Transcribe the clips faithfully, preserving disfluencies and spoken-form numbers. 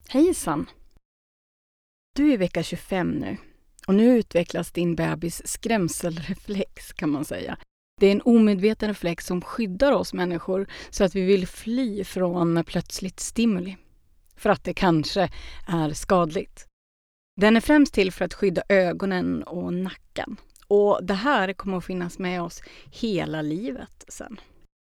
Hejsan! Du är i vecka tjugofem nu och nu utvecklas din bebis skrämselreflex kan man säga. Det är en omedveten reflex som skyddar oss människor så att vi vill fly från plötsligt stimuli. För att det kanske är skadligt. Den är främst till för att skydda ögonen och nacken. Och det här kommer att finnas med oss hela livet sen.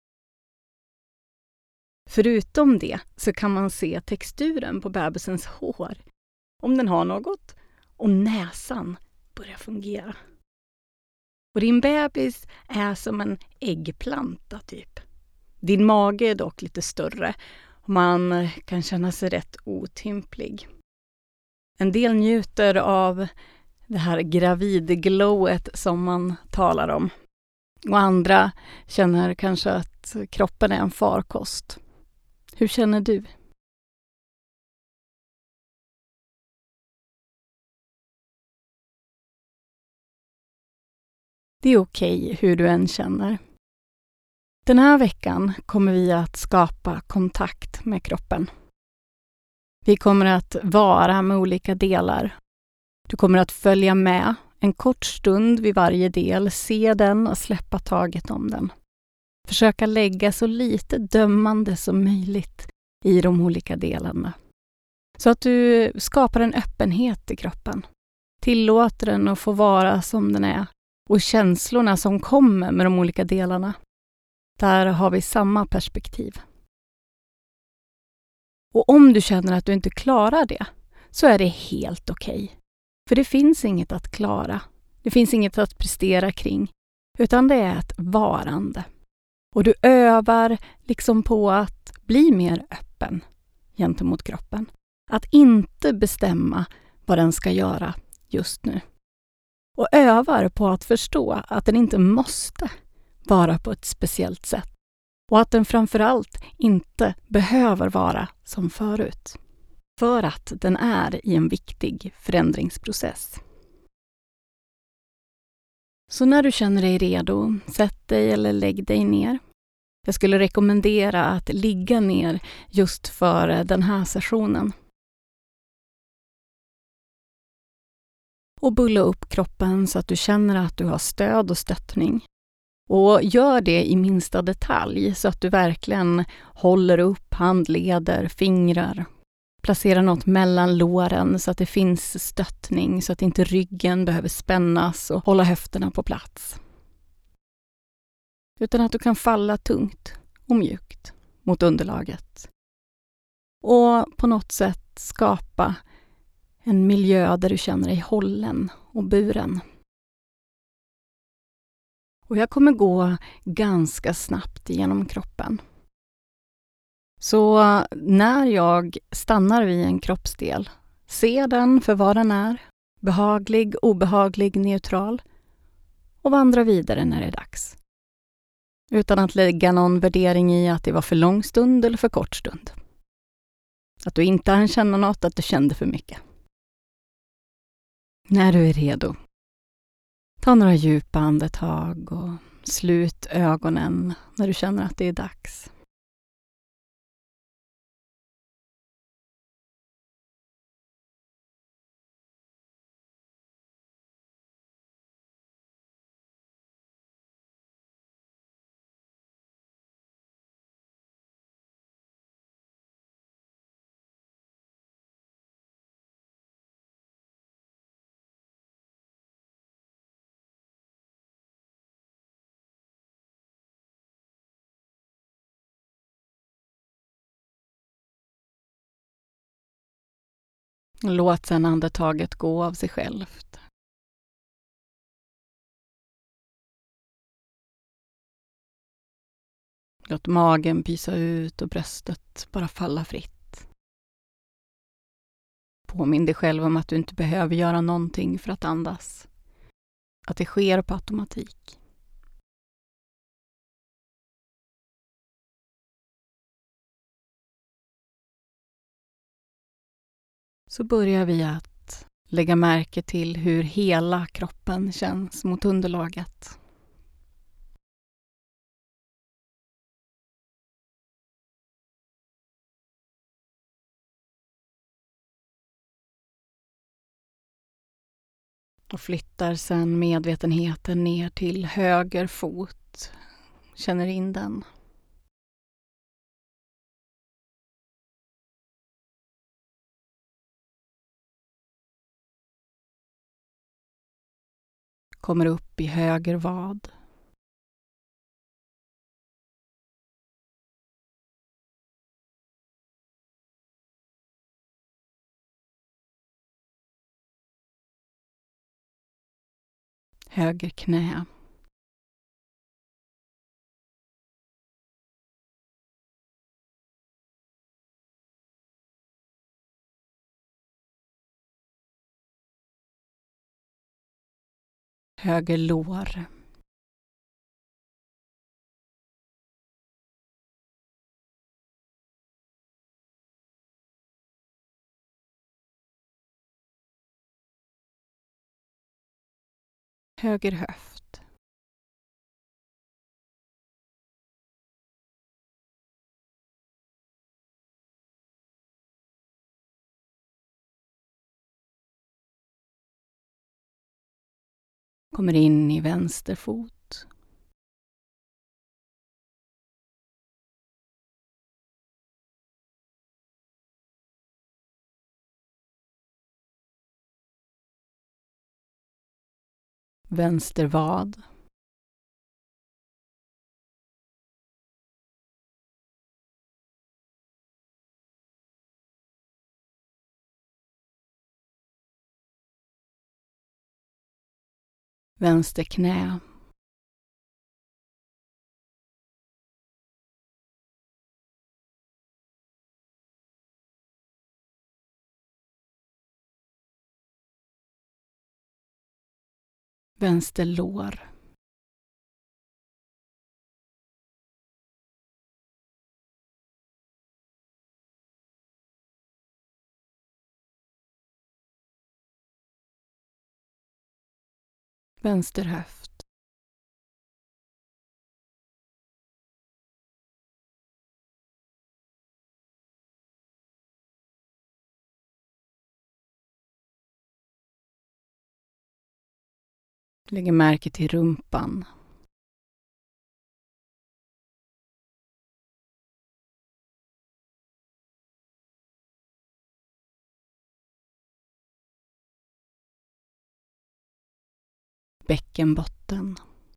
Förutom det så kan man se texturen på bebisens hår. Om den har något. Och näsan börjar fungera. Och din bebis är som en äggplanta typ. Din mage är dock lite större. Och man kan känna sig rätt otymplig. En del njuter av det här gravidglowet som man talar om. Och andra känner kanske att kroppen är en farkost. Hur känner du? Det är okej hur du än känner. Den här veckan kommer vi att skapa kontakt med kroppen. Vi kommer att vara med olika delar. Du kommer att följa med en kort stund vid varje del, se den och släppa taget om den. Försöka lägga så lite dömande som möjligt i de olika delarna. Så att du skapar en öppenhet i kroppen. Tillåter den att få vara som den är. Och känslorna som kommer med de olika delarna. Där har vi samma perspektiv. Och om du känner att du inte klarar det så är det helt okej. För det finns inget att klara. Det finns inget att prestera kring. Utan det är ett varande. Och du övar liksom på att bli mer öppen gentemot kroppen. Att inte bestämma vad den ska göra just nu. Och övar på att förstå att den inte måste vara på ett speciellt sätt. Och att den framförallt inte behöver vara som förut. För att den är i en viktig förändringsprocess. Så när du känner dig redo, sätt dig eller lägg dig ner. Jag skulle rekommendera att ligga ner just för den här sessionen. Och bulla upp kroppen så att du känner att du har stöd och stöttning. Och gör det i minsta detalj så att du verkligen håller upp handleder, fingrar. Placera något mellan låren så att det finns stöttning så att inte ryggen behöver spännas och hålla höfterna på plats. Utan att du kan falla tungt och mjukt mot underlaget. Och på något sätt skapa en miljö där du känner dig hållen och buren. Och jag kommer gå ganska snabbt genom kroppen. Så när jag stannar vid en kroppsdel, se den för vad den är, behaglig, obehaglig, neutral och vandra vidare när det är dags. Utan att lägga någon värdering i att det var för lång stund eller för kort stund. Att du inte hann känna något, att du kände för mycket. När du är redo, ta några djupa andetag och slut ögonen när du känner att det är dags. Låt sedan andetaget gå av sig självt. Låt magen pysa ut och bröstet bara falla fritt. Påminn dig själv om att du inte behöver göra någonting för att andas. Att det sker på automatik. Så börjar vi att lägga märke till hur hela kroppen känns mot underlaget. Och flyttar sedan medvetenheten ner till höger fot. Känner in den. Kommer upp i höger vad. Höger knä. Höger lår. Höger höft. Kommer in i vänster fot. Vänster vad. Vänster knä. Vänster lår. Vänster höft. Lägger märke till rumpan. Bäckenbotten.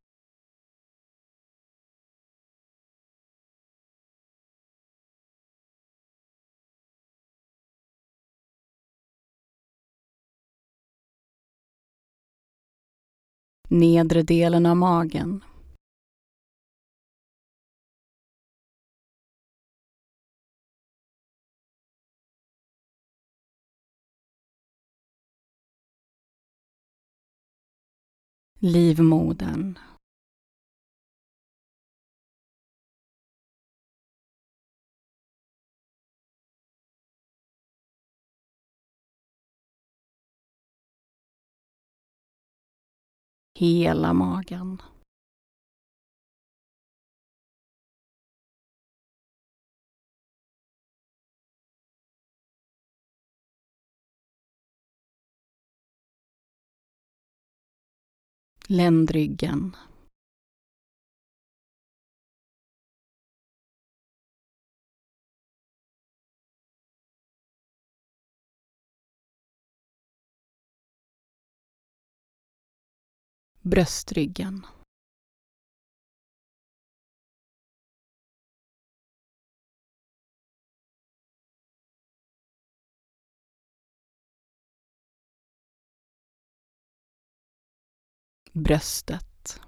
Nedre delen av magen. Livmodern. Hela magen. Ländryggen. Bröstryggen. Bröstet.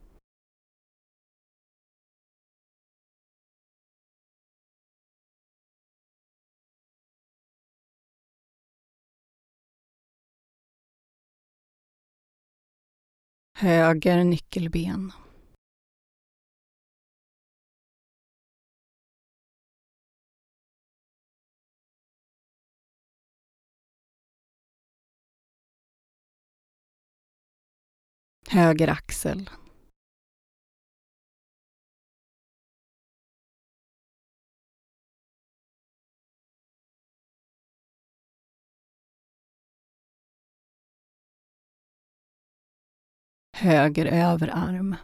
Höger nyckelben. Höger axel. höger överarm,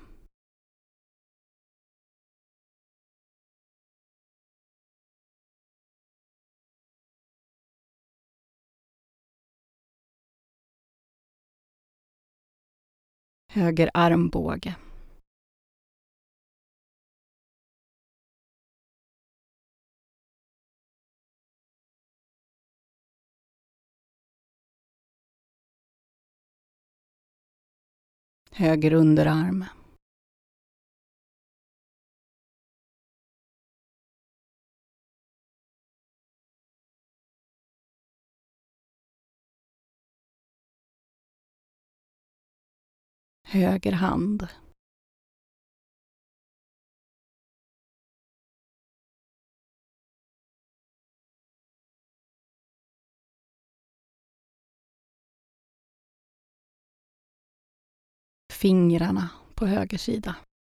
höger armbåge, höger underarm, höger hand, fingrarna på höger sida.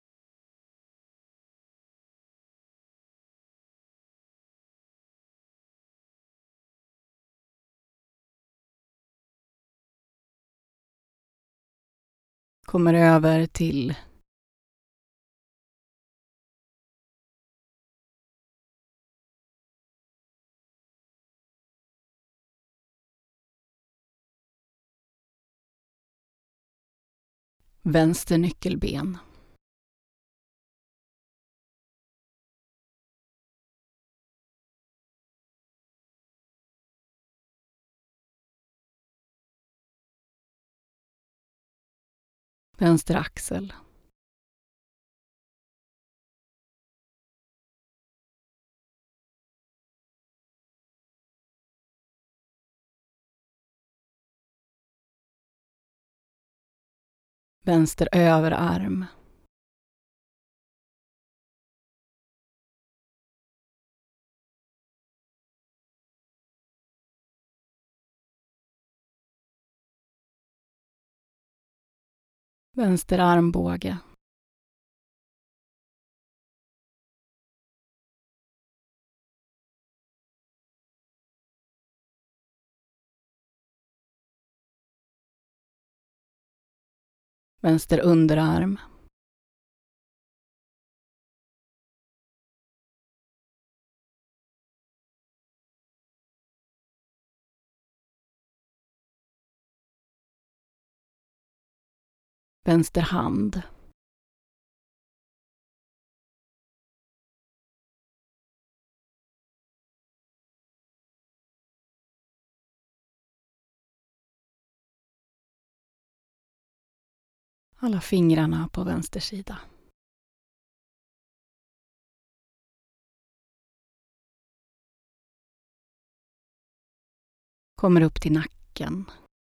Kommer över till vänster nyckelben, vänster axel, vänster överarm, vänster armbåge, vänster underarm, vänster hand, alla fingrarna på vänster sida. Kommer upp till nacken.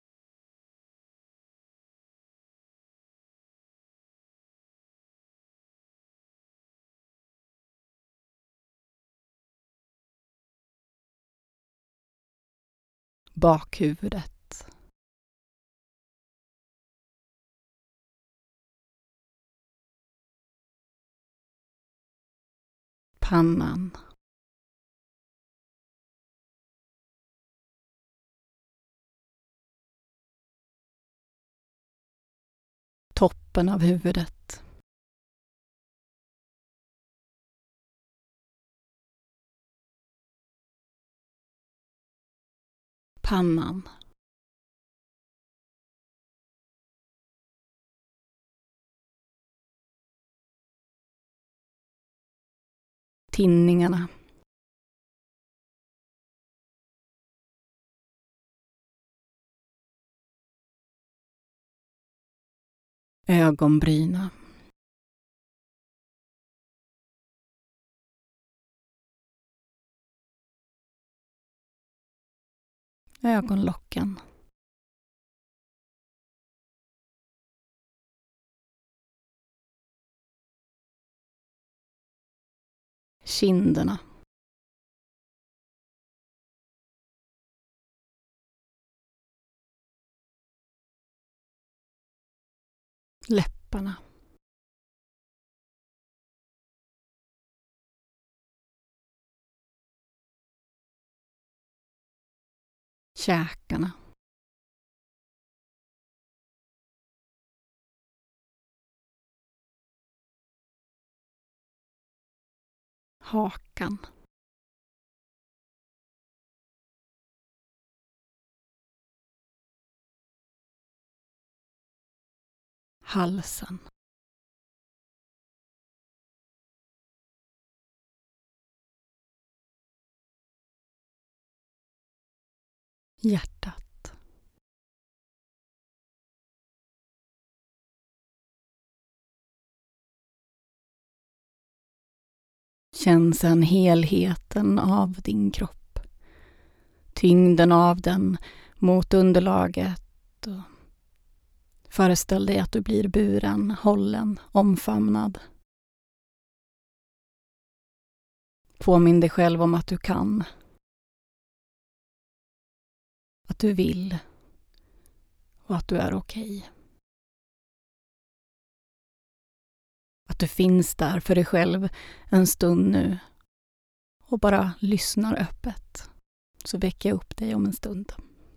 Bakhuvudet. Pannan. Toppen av huvudet. Pannan. Tinningarna. Ögonbryna. Ögonlocken. Kinderna. Läpparna. Käkarna. hakan, halsen, hjärtat, känn sedan helheten av din kropp, tyngden av den mot underlaget och föreställ dig att du blir buren, hållen, omfamnad. Påminn dig själv om att du kan, att du vill och att du är okej. Att du finns där för dig själv en stund nu och bara lyssnar öppet. Så väcker jag upp dig om en stund.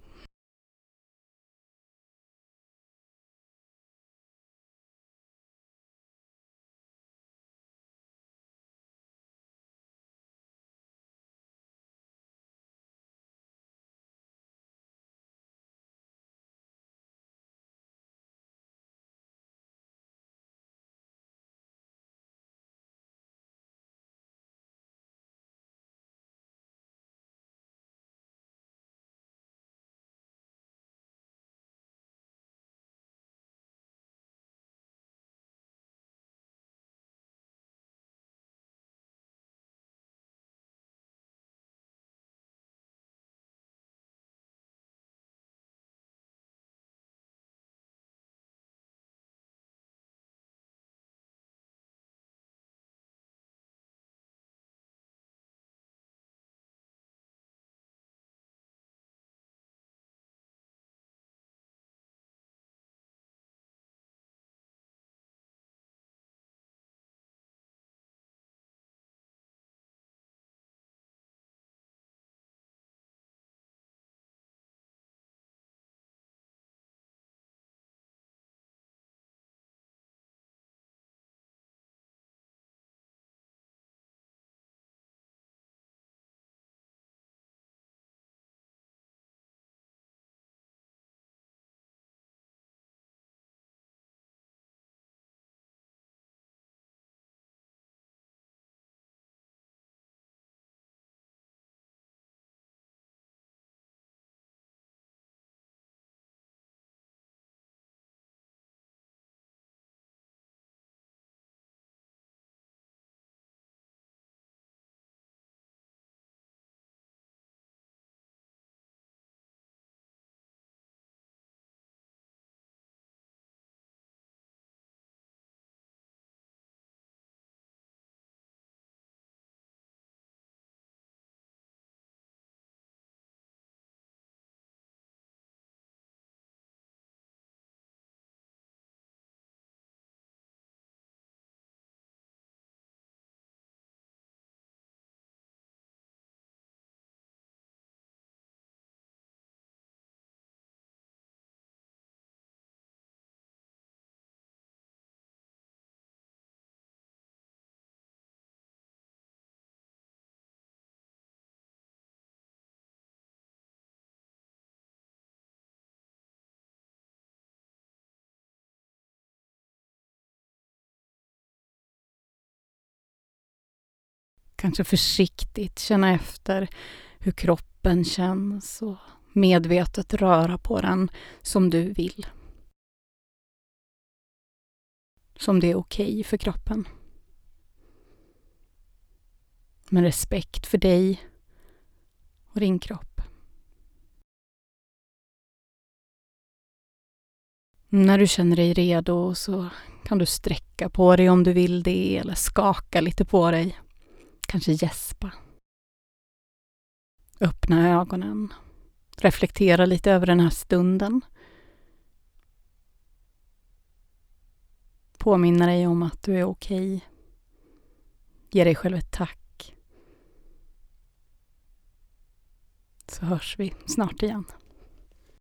Kanske försiktigt känna efter hur kroppen känns och medvetet röra på den som du vill. Som det är okej för kroppen. Med respekt för dig och din kropp. När du känner dig redo så kan du sträcka på dig om du vill det eller skaka lite på dig. Kanske gäspa. Öppna ögonen. Reflektera lite över den här stunden. Påminna dig om att du är okej. Ge dig själv ett tack. Så hörs vi snart igen.